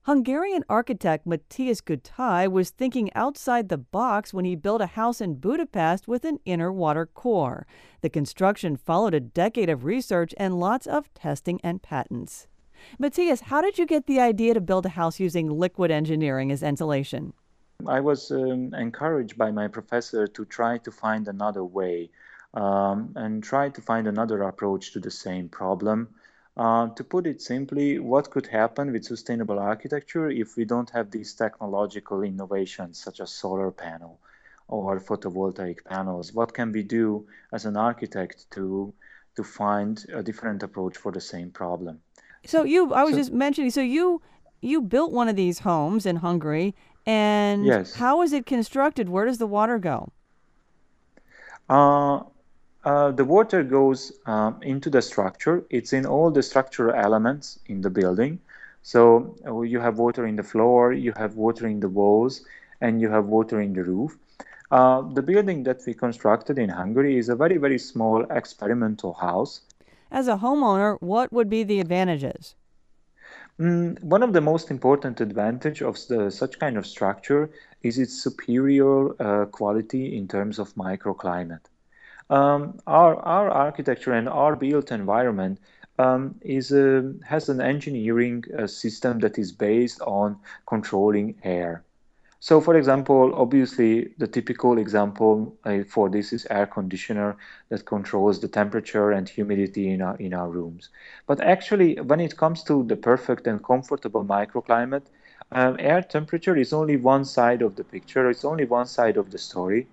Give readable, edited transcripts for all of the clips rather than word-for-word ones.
Hungarian architect Matthias Gutai was thinking outside the box when he built a house in Budapest with an inner water core. The construction followed a decade of research and lots of testing and patents. Matthias, how did you get the idea to build a house using liquid engineering as insulation? I was encouraged by my professor to try to find another way and try to find another approach to the same problem. To put it simply, what could happen with sustainable architecture if we don't have these technological innovations such as solar panel or photovoltaic panels? What can we do as an architect to find a different approach for the same problem? I was So just mentioning, you built one of these homes in Hungary, and yes. how is it constructed? Where does the water go? Uh, the water goes into the structure. It's in all the structural elements in the building. So you have water in the floor, you have water in the walls, and you have water in the roof. The building that we constructed in Hungary is a very, very small experimental house. As a homeowner, what would be the advantages? One of the most important advantage of such kind of structure is its superior quality in terms of microclimate. Our architecture and our built environment has an engineering system that is based on controlling air. So, for example, obviously, the typical example for this is air conditioner that controls the temperature and humidity in our rooms. But actually, when it comes to the perfect and comfortable microclimate, air temperature is only one side of the picture. It's only one side of the story.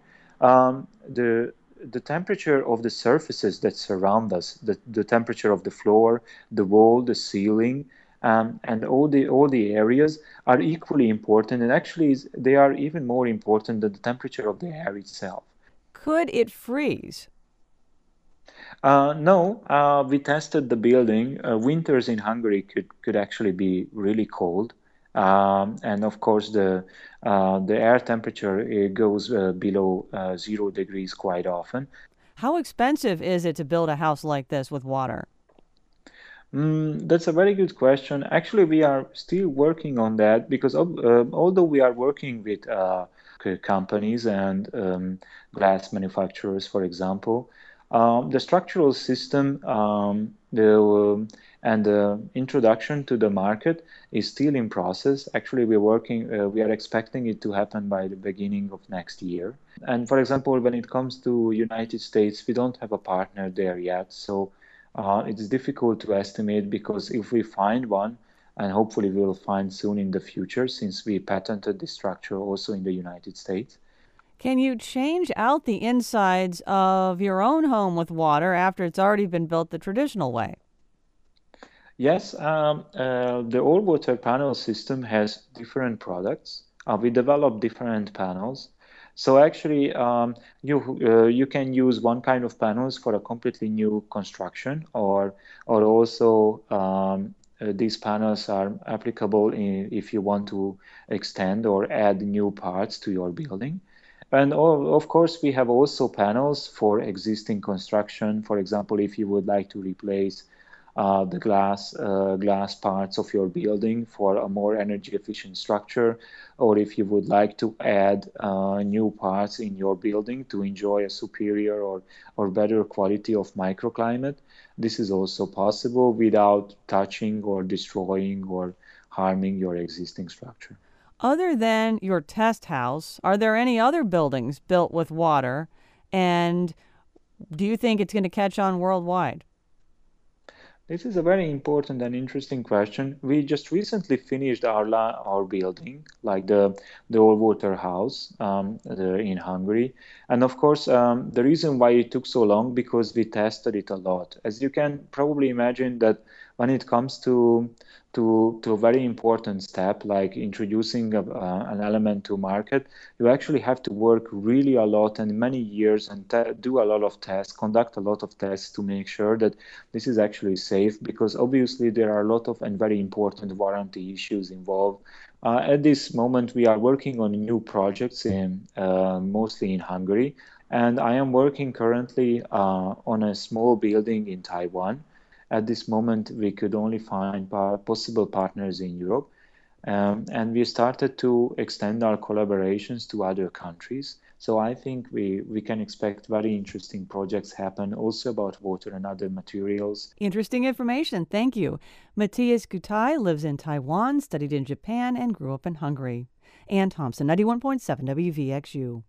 The temperature of the surfaces that surround us, the temperature of the floor, the wall, the ceiling, and all the areas are equally important, and actually they are even more important than the temperature of the air itself. Could it freeze? No, we tested the building. Winters in Hungary could actually be really cold, and of course the air temperature goes below 0 degrees quite often. How expensive is it to build a house like this with water? That's a very good question. Actually, we are still working on that because although we are working with companies and glass manufacturers, for example, the structural system and the introduction to the market is still in process. Actually, we are expecting it to happen by the beginning of next year. And for example, when it comes to United States, we don't have a partner there yet, so it is difficult to estimate because if we find one, and hopefully we'll find soon in the future, since we patented this structure also in the United States. Can you change out the insides of your own home with water after it's already been built the traditional way? Yes, the all-water panel system has different products. We develop different panels. So actually, you can use one kind of panels for a completely new construction, or also these panels are applicable if you want to extend or add new parts to your building. And of course, we have also panels for existing construction. For example, if you would like to replace the glass parts of your building for a more energy efficient structure, or if you would like to add new parts in your building to enjoy a superior or better quality of microclimate, this is also possible without touching or destroying or harming your existing structure. Other than your test house, are there any other buildings built with water? And do you think it's going to catch on worldwide? This is a very important and interesting question. We just recently finished our building, like the old water house in Hungary, and of course the reason why it took so long because we tested it a lot. As you can probably imagine, that when it comes to a very important step like introducing an element to market, you actually have to work really a lot and many years and do a lot of tests, conduct a lot of tests to make sure that this is actually safe, because obviously there are a lot of and very important warranty issues involved. At this moment, we are working on new projects mostly in Hungary, and I am working currently on a small building in Taiwan. At this moment, we could only find possible partners in Europe. And we started to extend our collaborations to other countries. So I think we can expect very interesting projects happen also about water and other materials. Interesting information. Thank you. Matthias Gutai lives in Taiwan, studied in Japan, and grew up in Hungary. Ann Thompson, 91.7 WVXU.